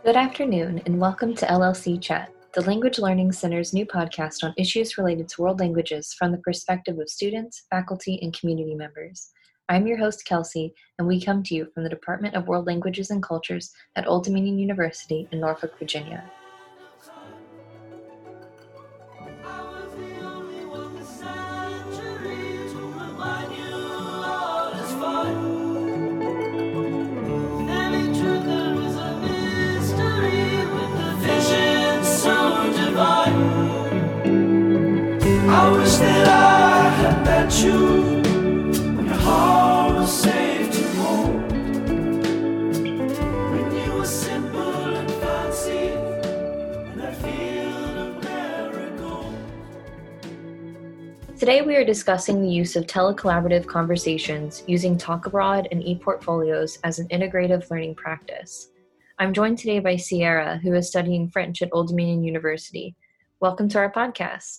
Good afternoon, and welcome to LLC Chat, the Language Learning Center's new podcast on issues related to world languages from the perspective of students, faculty, and community members. I'm your host, Kelsey, and we come to you from the Department of World Languages and Cultures at Old Dominion University in Norfolk, Virginia. I wish that I had met you when your heart was safe to hold, when you were simple and fancy, in that field of marigold. Today we are discussing the use of telecollaborative conversations using Talk Abroad and ePortfolios as an integrative learning practice. I'm joined today by Sierra, who is studying French at Old Dominion University. Welcome to our podcast.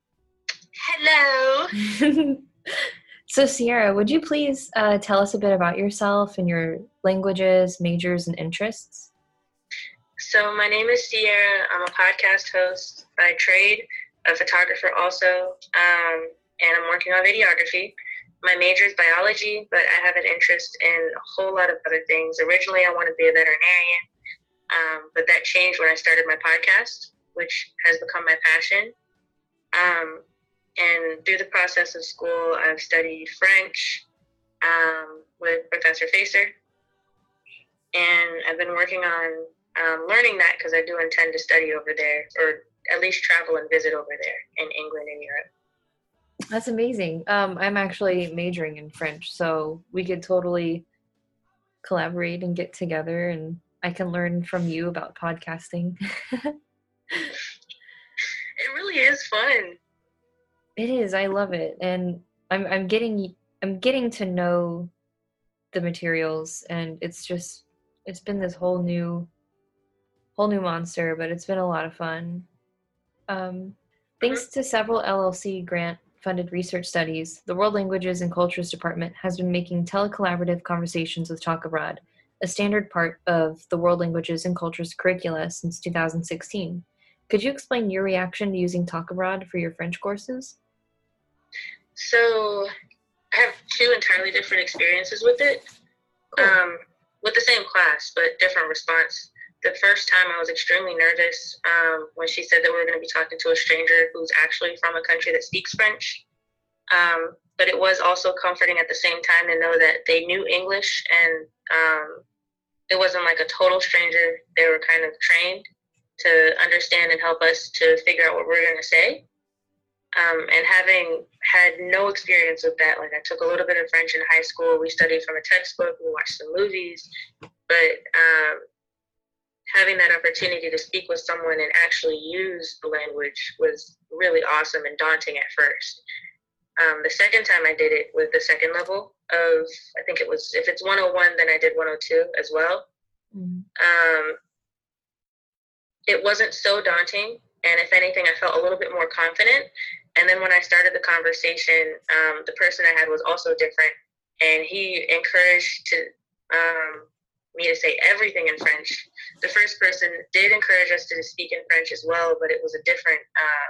Hello. So Sierra, would you please tell us a bit about yourself and your languages, majors, and interests? So my name is Sierra. I'm a podcast host by trade, a photographer also, and I'm working on videography. My major is biology, but I have an interest in a whole lot of other things. Originally, I wanted to be a veterinarian, but that changed when I started my podcast, which has become my passion. And through the process of school, I've studied French with Professor Facer. And I've been working on learning that because I do intend to study over there, or at least travel and visit over there in England and Europe. That's amazing. I'm actually majoring in French, so we could totally collaborate and get together, and I can learn from you about podcasting. It really is fun. It is. I love it, and I'm getting to know the materials, and it's been this whole new monster, but it's been a lot of fun. Thanks to several LLC grant-funded research studies, the World Languages and Cultures Department has been making telecollaborative conversations with Talk Abroad a standard part of the World Languages and Cultures curricula since 2016. Could you explain your reaction to using Talk Abroad for your French courses? So I have two entirely different experiences with it, Cool. with the same class, but different response. The first time I was extremely nervous when she said that we were going to be talking to a stranger who's actually from a country that speaks French. But it was also comforting at the same time to know that they knew English and it wasn't like a total stranger. They were kind of trained to understand and help us to figure out what we're going to say. And having had no experience with that, like I took a little bit of French in high school. We studied from a textbook. We watched some movies. But having that opportunity to speak with someone and actually use the language was really awesome and daunting at first. The second time I did it with the second level of, I think it was, if it's 101, then I did 102 as well. Mm-hmm. It wasn't so daunting. And if anything, I felt a little bit more confident. And then when I started the conversation, the person I had was also different. And he encouraged me to say everything in French. The first person did encourage us to speak in French as well, but it was a different,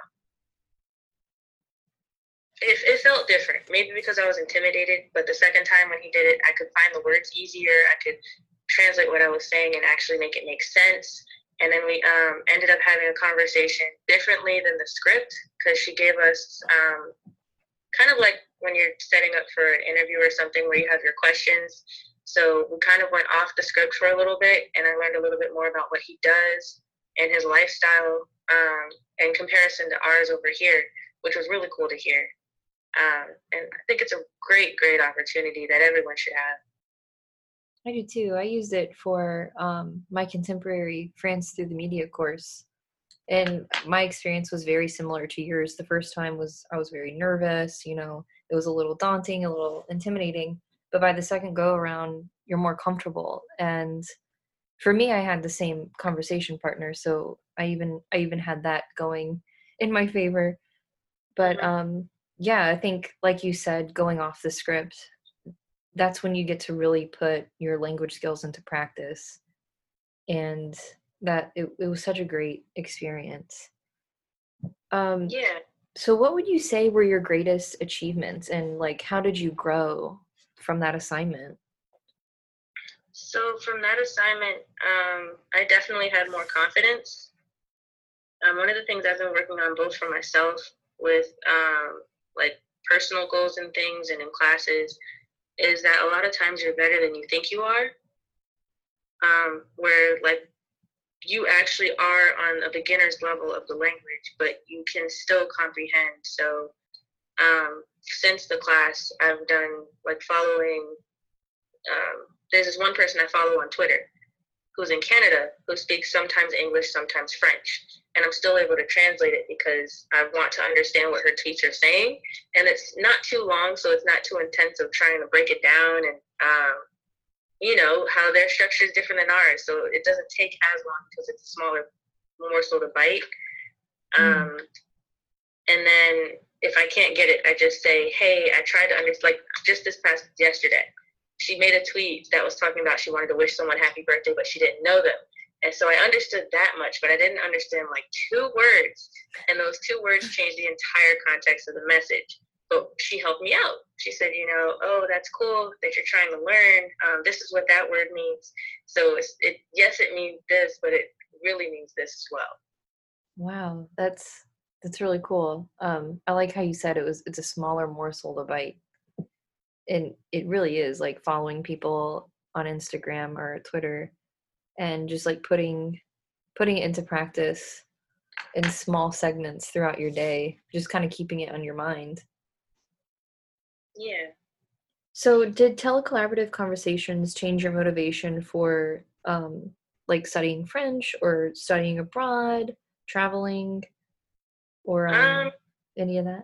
it felt different. Maybe because I was intimidated, but the second time when he did it, I could find the words easier. I could translate what I was saying and actually make it make sense. And then we ended up having a conversation differently than the script because she gave us kind of like when you're setting up for an interview or something where you have your questions. So we kind of went off the script for a little bit, and I learned a little bit more about what he does and his lifestyle in comparison to ours over here, which was really cool to hear. And I think it's a great, great opportunity that everyone should have. I do too. I used it for my contemporary France through the media course. And my experience was very similar to yours. The first time I was very nervous, it was a little daunting, a little intimidating. But by the second go around, you're more comfortable. And for me, I had the same conversation partner. So I even had that going in my favor. But yeah, I think, like you said, going off the script, that's when you get to really put your language skills into practice. And that it was such a great experience. Um, Yeah. so what would you say were your greatest achievements, and like how did you grow from that assignment? So from that assignment, I definitely had more confidence. One of the things I've been working on both for myself with like personal goals and things and in classes is that a lot of times you're better than you think you are. Where like you actually are on a beginner's level of the language, but you can still comprehend. So since the class, I've done like following. There's this one person I follow on Twitter who's in Canada who speaks sometimes English, sometimes French. And I'm still able to translate it because I want to understand what her tweets are saying. And it's not too long, so it's not too intense of trying to break it down and, how their structure is different than ours. So it doesn't take as long because it's a smaller morsel to bite. Mm. And then if I can't get it, I just say, hey, I tried to understand, like just this past yesterday, she made a tweet that was talking about she wanted to wish someone happy birthday, but she didn't know them. And so I understood that much, but I didn't understand like two words. And those two words changed the entire context of the message. But she helped me out. She said, oh, that's cool that you're trying to learn. This is what that word means. So yes, it means this, but it really means this as well. Wow, that's really cool. I like how you said it's a smaller morsel to bite. And it really is like following people on Instagram or Twitter and just like putting it into practice in small segments throughout your day, just kind of keeping it on your mind. Yeah. So, did telecollaborative conversations change your motivation for like studying French or studying abroad, traveling, or Um, any of that?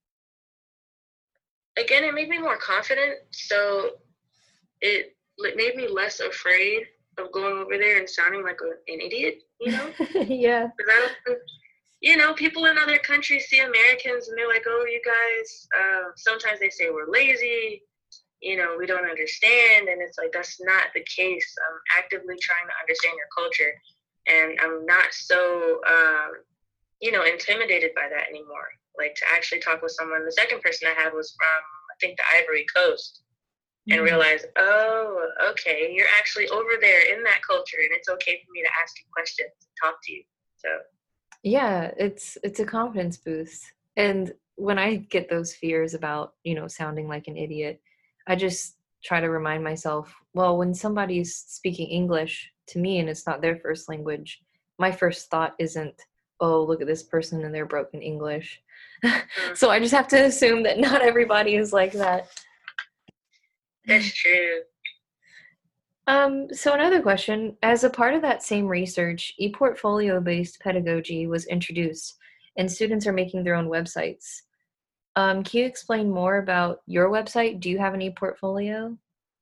Again, it made me more confident. So it made me less afraid of going over there and sounding like an idiot, Yeah. Because I don't, people in other countries see Americans and they're like, oh, you guys, sometimes they say we're lazy, we don't understand. And it's like, that's not the case. I'm actively trying to understand your culture. And I'm not so, intimidated by that anymore. Like to actually talk with someone. The second person I had was from, I think, the Ivory Coast and Mm. realize, oh, okay, you're actually over there in that culture, and it's okay for me to ask you questions and talk to you. So Yeah, it's a confidence boost. And when I get those fears about, sounding like an idiot, I just try to remind myself, well, when somebody's speaking English to me and it's not their first language, my first thought isn't, oh, look at this person and their broken English. So I just have to assume that not everybody is like that. that's true. So another question, as a part of that same research, ePortfolio-based pedagogy was introduced, and students are making their own websites. Can you explain more about your website? Do you have an ePortfolio?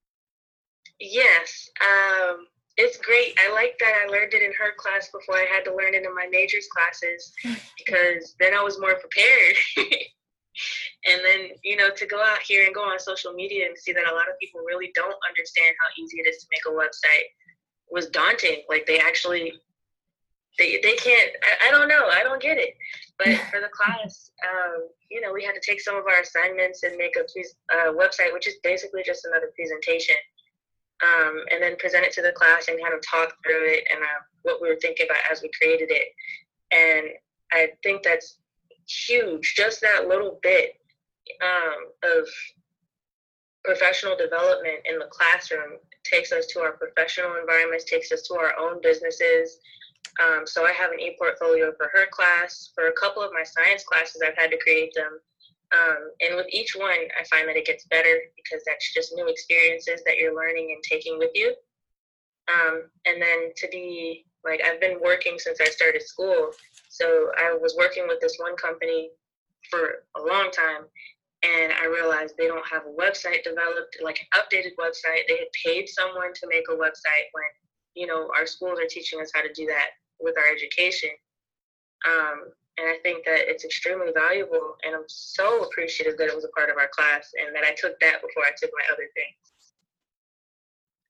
Yes, it's great. I like that I learned it in her class before I had to learn it in my majors classes because then I was more prepared. And then, to go out here and go on social media and see that a lot of people really don't understand how easy it is to make a website was daunting. Like they actually, they can't, I don't know, I don't get it. But for the class, we had to take some of our assignments and make a website, which is basically just another presentation. And then present it to the class and kind of talk through it and what we were thinking about as we created it. And I think that's huge. Just that little bit of professional development in the classroom takes us to our professional environments, takes us to our own businesses. So I have an e-portfolio for her class. For a couple of my science classes, I've had to create them. And with each one, I find that it gets better because that's just new experiences that you're learning and taking with you. And then to be like, I've been working since I started school. So I was working with this one company for a long time. And I realized they don't have a website developed, like an updated website. They had paid someone to make a website when, our schools are teaching us how to do that with our education. And I think that it's extremely valuable. And I'm so appreciative that it was a part of our class and that I took that before I took my other things.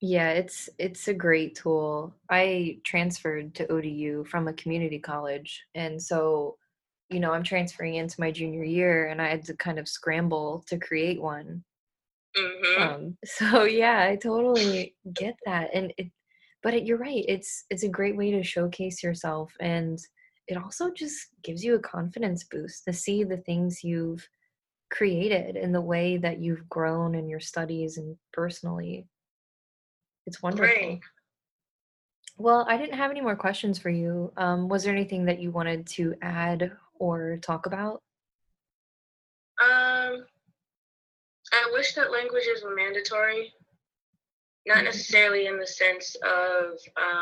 Yeah, it's a great tool. I transferred to ODU from a community college, and so, I'm transferring into my junior year, and I had to kind of scramble to create one. Mm-hmm. So yeah, I totally get that, you're right. It's a great way to showcase yourself, and it also just gives you a confidence boost to see the things you've created and the way that you've grown in your studies and personally. It's Right. wonderful. Well, I didn't have any more questions for you. Was there anything that you wanted to add or talk about? Um, I wish that languages were mandatory, not Yeah. necessarily in the sense of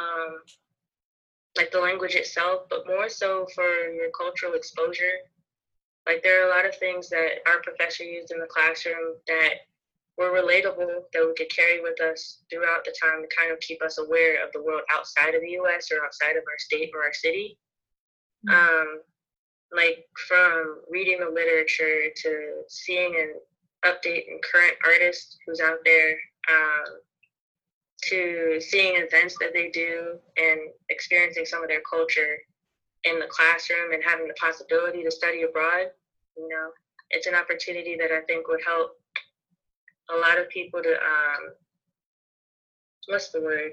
like the language itself, but more so for your cultural exposure. Like there are a lot of things that our professor used in the classroom that were relatable that we could carry with us throughout the time to kind of keep us aware of the world outside of the U.S. or outside of our state or our city. Mm. Um, like from reading the literature to seeing an update in current artists who's out there, to seeing events that they do and experiencing some of their culture in the classroom and having the possibility to study abroad. It's an opportunity that I think would help a lot of people to what's the word?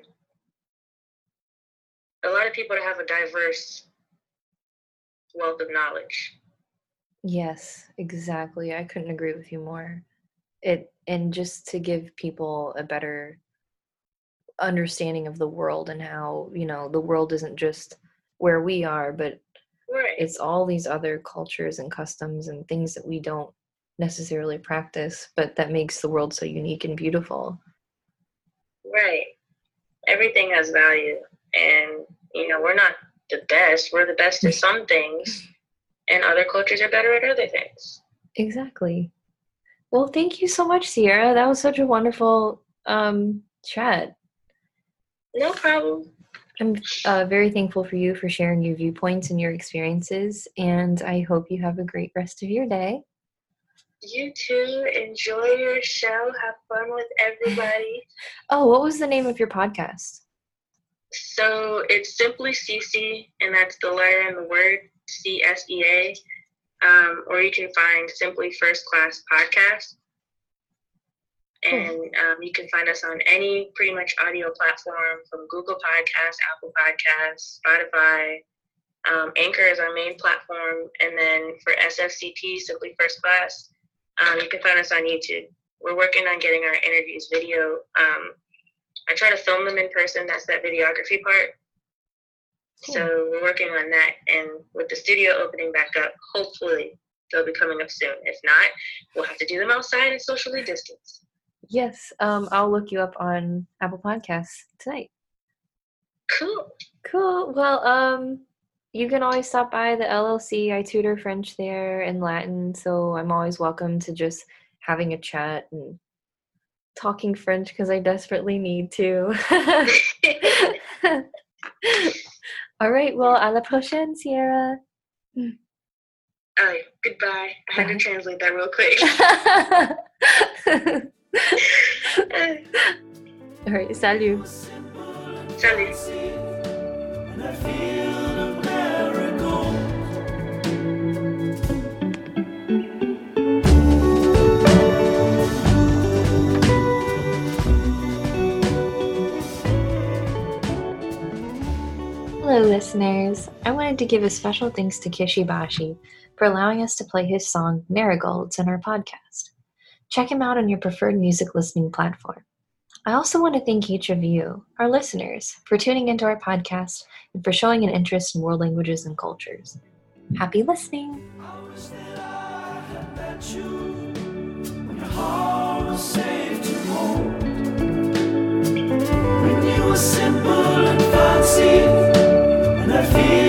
A lot of people to have a diverse wealth of knowledge. Yes, exactly. I couldn't agree with you more. And just to give people a better understanding of the world and how, the world isn't just where we are, but Right, it's all these other cultures and customs and things that we don't necessarily practice, but that makes the world so unique and beautiful. right. Everything has value, and we're not the best. We're the best at some things, and other cultures are better at other things. Exactly. Well, thank you so much, Sierra. That was such a wonderful chat. No problem. I'm very thankful for you for sharing your viewpoints and your experiences, and I hope you have a great rest of your day. You too. Enjoy your show. Have fun with everybody. Oh, what was the name of your podcast? So it's simply Cece, and that's the letter in the word CSEA. Or you can find Simply First Class Podcast. And you can find us on any pretty much audio platform from Google Podcasts, Apple Podcasts, Spotify. Anchor is our main platform. And then for SFCP, Simply First Class, you can find us on YouTube. We're working on getting our interviews video. I try to film them in person. That's that videography part. Cool. So we're working on that. And with the studio opening back up, hopefully they'll be coming up soon. If not, we'll have to do them outside and socially distance. Yes, I'll look you up on Apple Podcasts tonight. Cool. Well, you can always stop by the LLC. I tutor French there and Latin, so I'm always welcome to just having a chat and talking French because I desperately need to. All right, well, à la prochaine, Sierra. All right, goodbye. I had to translate that real quick. All right, salut. Salut. Hello, listeners. I wanted to give a special thanks to Kishibashi for allowing us to play his song Marigolds in our podcast. Check him out on your preferred music listening platform. I also want to thank each of you, our listeners, for tuning into our podcast and for showing an interest in world languages and cultures. Happy listening! I wish that I had met you when your heart was safe to hold. When you were simple and fancy, and I feel